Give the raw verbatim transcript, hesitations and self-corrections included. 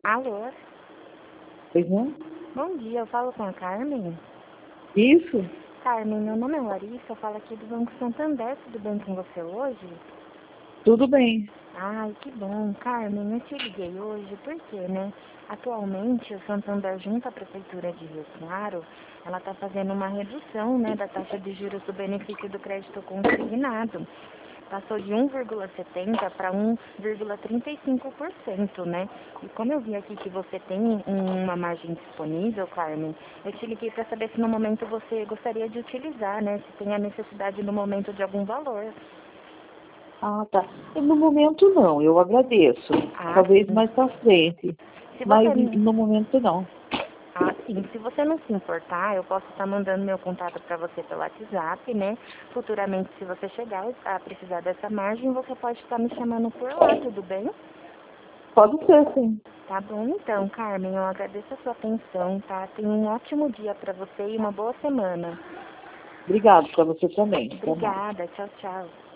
Alô? Pois não? Bom dia, eu falo com a Carmen. Isso? Carmen, meu nome é Larissa, eu falo aqui do Banco Santander, tudo bem com você hoje? Tudo bem. Ai, que bom. Carmen, eu te liguei hoje porque, né, atualmente o Santander junto à Prefeitura de Rio Claro, ela está fazendo uma redução, né, da taxa de juros do benefício do crédito consignado. Passou de um vírgula setenta para um vírgula trinta e cinco por cento, né? E como eu vi aqui que você tem uma margem disponível, Carmen, eu te liguei para saber se no momento você gostaria de utilizar, né? Se tem a necessidade no momento de algum valor. Ah, tá. No momento não, eu agradeço. Ah, Talvez sim. mais pra frente. Se Mas você... no momento não. Ah, sim. Se você não se importar, eu posso estar mandando meu contato para você pelo WhatsApp, né? Futuramente, se você chegar a precisar dessa margem, você pode estar me chamando por lá, tudo bem? Pode ser, sim. Tá bom então, Carmen. Eu agradeço a sua atenção, tá? Tenha um ótimo dia para você e uma boa semana. Obrigado para você também. Até mais. Obrigada. Tchau, tchau.